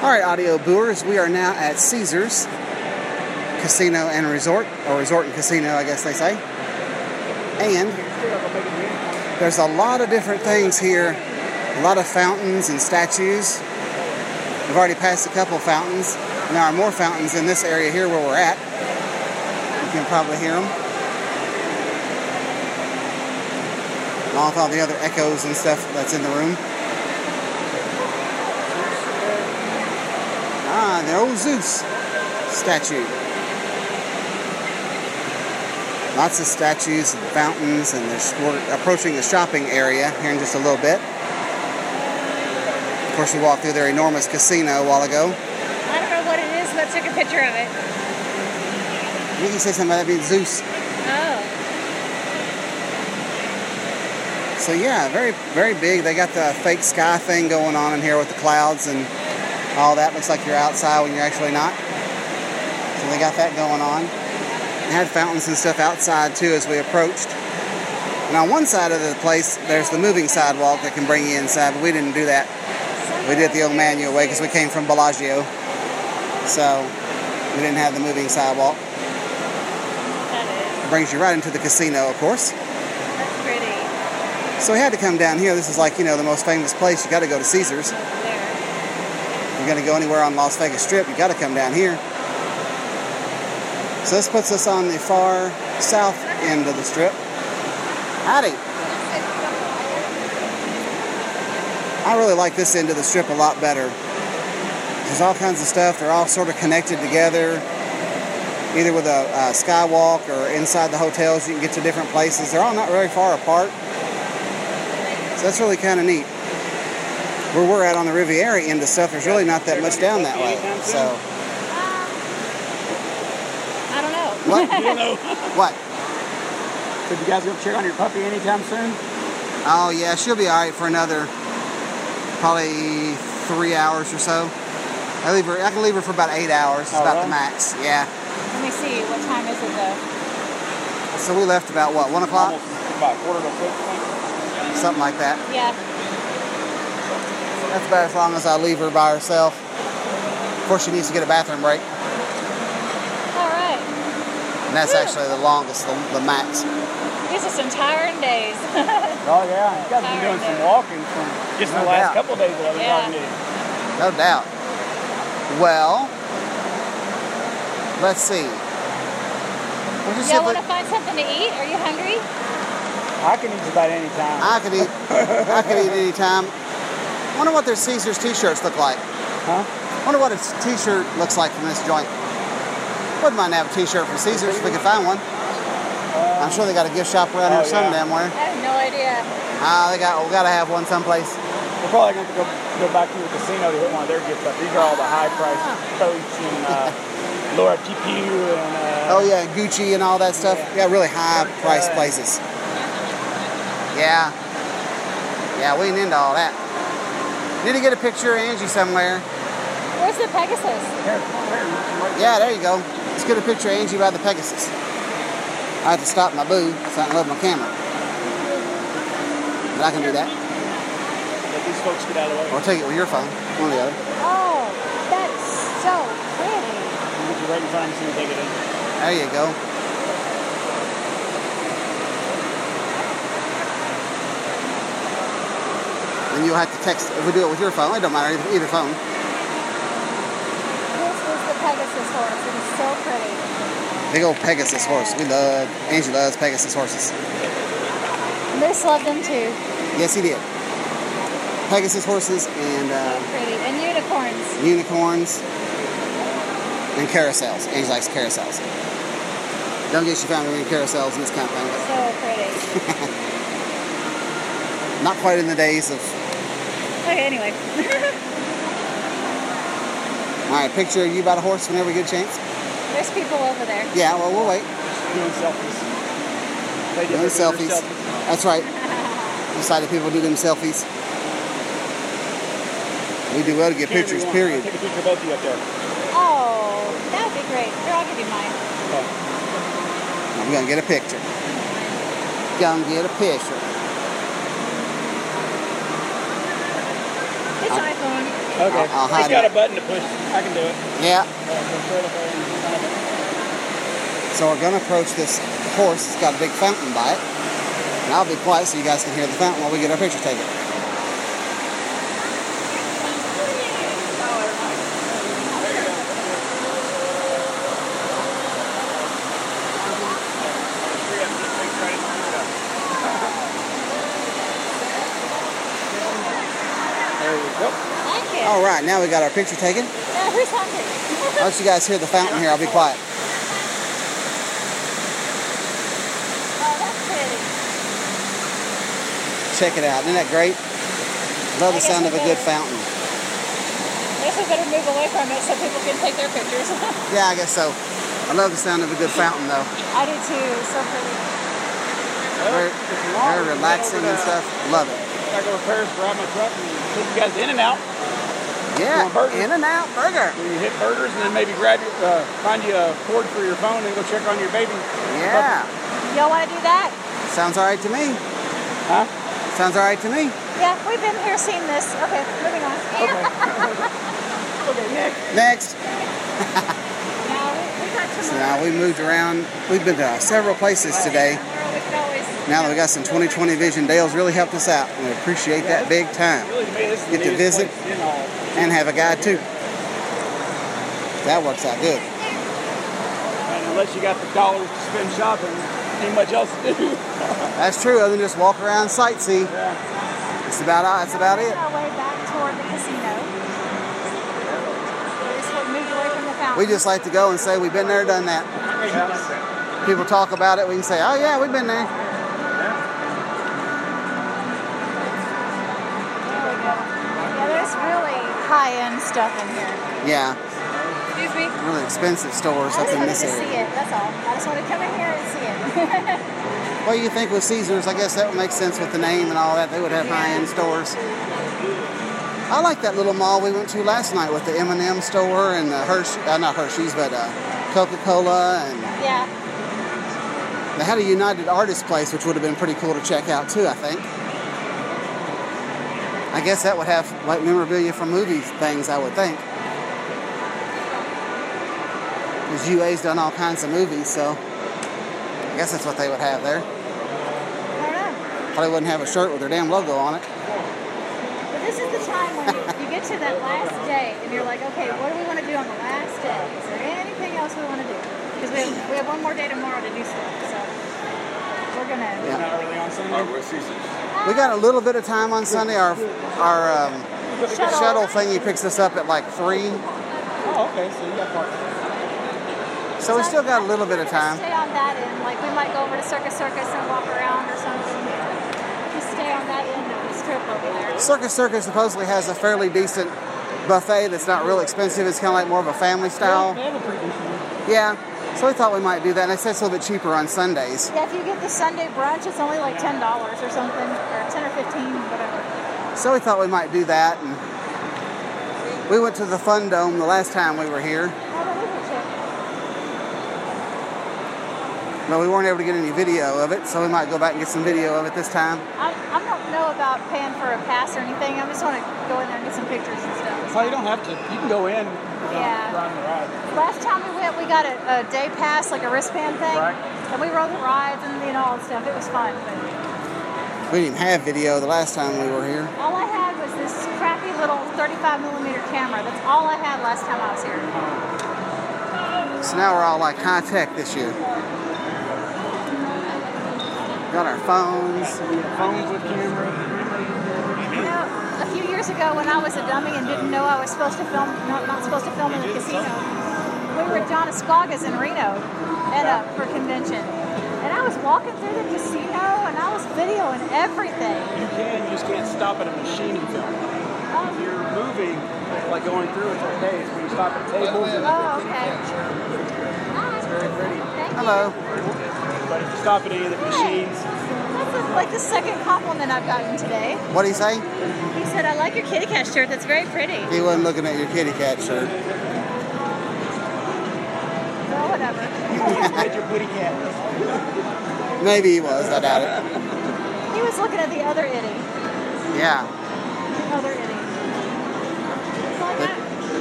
All right, audio booers, we are now at Caesars Casino and Resort, or Resort and Casino, I guess they say. And there's a lot of different things here, a lot of fountains and statues. We've already passed a couple of fountains, and there are more fountains in this area here where we're at. You can probably hear them. Along with all the other echoes and stuff that's in the room. The old Zeus statue. Lots of statues and fountains, and we're approaching the shopping area here in just a little bit. Of course, we walked through their enormous casino a while ago. I don't know what it is, but took a picture of it. You can say something about that being Zeus. Oh. So yeah, very, very big. They got the fake sky thing going on in here with the clouds and all that. Looks like you're outside when you're actually not. So they got that going on. They had fountains and stuff outside too as we approached. And on one side of the place, there's the moving sidewalk that can bring you inside, but we didn't do that. We did it the old manual way because we came from Bellagio. So we didn't have the moving sidewalk. It brings you right into the casino, of course. That's pretty. So we had to come down here. This is like, the most famous place. You got to go to Caesars. If you're going to go anywhere on Las Vegas Strip, you got to come down here. So this puts us on the far south end of the Strip. Howdy. I really like this end of the Strip a lot better. There's all kinds of stuff. They're all sort of connected together, either with a skywalk or inside the hotels. You can get to different places. They're all not very far apart. So that's really kind of neat. Where we're at on the Riviera end of stuff, there's really not that much down that way. So. I don't know. What? You don't know. What? So you guys gonna check on your puppy anytime soon? Oh yeah, she'll be all right for another probably 3 hours or so. I can leave her for about 8 hours. It's about the max. Yeah. Let me see. What time is it though? So we left about what, 1 o'clock? Almost about 5:45. Something like that. Yeah. That's about as long as I leave her by herself. Of course, she needs to get a bathroom break. All right. And that's actually the longest, the max. These are some tiring days. Oh yeah, you guys have been doing some walking from just the last couple of days that I've been talking to you. No doubt. Well, let's see. Y'all want to find something to eat? Are you hungry? I can eat about any time. I could eat any time. Wonder what their Caesars t-shirts look like. Huh? Wonder what a t-shirt looks like from this joint. Wouldn't mind to have a t-shirt from Caesars if we could find one. I'm sure they got a gift shop around here somewhere. I have no idea. We got to have one someplace. We're probably going to go back to the casino to hit one of their gifts up. These are all the high-priced Coach and Laura TPU and... oh yeah, Gucci and all that stuff. Yeah, really high-priced places. Yeah. Yeah, we ain't into all that. Need to get a picture of Angie somewhere. Where's the Pegasus? Yeah, there you go. Let's get a picture of Angie by the Pegasus. I have to stop my boo so I can load my camera. But I can do that. Let these folks get out of the way. Or take it with your phone. One or the other. Oh, that's so pretty. We'll get you right in front of them as soon as they get in. There you go. And you'll have to text, if we do it with your phone, it don't matter, either phone. This is the Pegasus horse. It is so pretty. Big old Pegasus horse. Angie loves Pegasus horses. Moose loved them too. Yes, he did. Pegasus horses and Pretty. And unicorns. unicorns and carousels. Angie likes carousels. Don't get you found doing carousels and this kind of thing. So pretty. Not quite in the days of... Okay, anyway. All right, picture of you by the horse whenever we get a chance. There's people over there. Yeah, well, we'll wait. Doing selfies. They Doing selfies. That's right. Decided people do them selfies. We do well to get pictures, period. Take a picture of both of you up there. Oh, that would be great. Here, I'll give you mine. Okay. I'm going to get a picture. Gonna get a picture. It's iPhone. Okay. I'll hide It's got it. a button to push. I can do it. Yeah. Go straight up there and kind of- So we're going to approach this horse. It's got a big fountain by it. And I'll be quiet so you guys can hear the fountain while we get our picture taken. There you go. Thank you. All right, now we got our picture taken. Now, who's hungry? I'll let you guys hear the fountain here. I'll be quiet. Oh, that's pretty. Check it out. Isn't that great? Love the sound of a good fountain. I guess we better move away from it so people can take their pictures. Yeah, I guess so. I love the sound of a good fountain, though. I do too. It's so pretty. Very, very relaxing and stuff. Love it. I go to Paris, grab my truck, and take you guys in and out. Yeah, Want burgers? In-N-Out Burger. You hit burgers, and then maybe grab your, find you a cord for your phone, and go check on your baby. Yeah. Y'all want to do that? Sounds all right to me. Huh? Sounds all right to me. Yeah, we've been here seeing this. Okay, moving on. Okay, next. Next. Now, we got So tomorrow. now we moved around. We've been to several places today. Tomorrow we could always... Now that we got some 20/20 vision, Dale's really helped us out. We appreciate that big time. Really, to me, this is Get the to neatest visit. place in all. And have a guide too. That works out good. And unless you got the dollars to spend shopping, ain't much else to do. That's true. Other than just walk around, sightsee. Yeah. That's about it. Our way back toward the casino. We just moved away from the fountain. We just like to go and say we've been there, done that. People talk about it. We can say, oh yeah, we've been there. There we go. Yeah, there's really high-end stuff in here. Yeah, Excuse me. really expensive stores I up just in wanted this to see area. it. That's all. I just want to come in here and see it. Well, you think with Caesars, I guess that would make sense with the name and all that. They would have Yeah. high-end stores. I like that little mall we went to last night with the M&M store and the not Hershey's, but Coca-Cola, and Yeah. they had a United Artists place, which would have been pretty cool to check out too, I think. I guess that would have like memorabilia from movie things, I would think. Because UA's done all kinds of movies, so I guess that's what they would have there. I don't know. Probably wouldn't have a shirt with their damn logo on it. But this is the time when you get to that last day and you're like, okay, what do we want to do on the last day? Is there anything else we want to do? Because we have one more day tomorrow to do stuff. So we're going to... Yeah. Not early on Sunday. We got a little bit of time on Sunday. Our shuttle thingy picks us up at like 3. Oh, okay. So you got parking. So we still got a little bit of time. Stay on that end. Like we might go over to Circus and walk around or something. Just stay on that end of the strip over there. Circus supposedly has a fairly decent buffet that's not real expensive. It's kind of like more of a family style. They have a pretty decent one. Yeah. So we thought we might do that. And they said it's a little bit cheaper on Sundays. Yeah, if you get the Sunday brunch, it's only like $10 or something, or 10 or 15, whatever. So we thought we might do that. And we went to the Fun Dome the last time we were here. Oh, that is a check. But we weren't able to get any video of it, so we might go back and get some video of it this time. I don't know about paying for a pass or anything. I just want to go in there and get some pictures and stuff. Oh, you don't have to. You can go in. Yeah. Ride the ride. Last time we went, we got a day pass, like a wristband thing. Right. And we rode the rides and all that stuff. It was fun. But We didn't even have video the last time we were here. all I had was this crappy little 35mm camera. That's all I had last time I was here. So now we're all like high tech this year. Got our phones. Phones with camera. You know, a few years ago when I was a dummy and didn't know I was supposed to film, not supposed to film in the casino, we were at John Esquaga's in Reno and for convention. And I was walking through the casino and I was videoing everything. You can. You just can't stop at a machine and film. If you're moving, like going through, it's okay. It's when you stop at tables. Oh, okay. It's very pretty. Thank Hello. But if you stop at any of the machines, That's like the second compliment I've gotten today. What do you say? He said, I like your kitty cat shirt. That's very pretty. He wasn't looking at your kitty cat shirt. Well, whatever. get your kitty cat. Maybe he was. I doubt it. He was looking at the other itty. Yeah.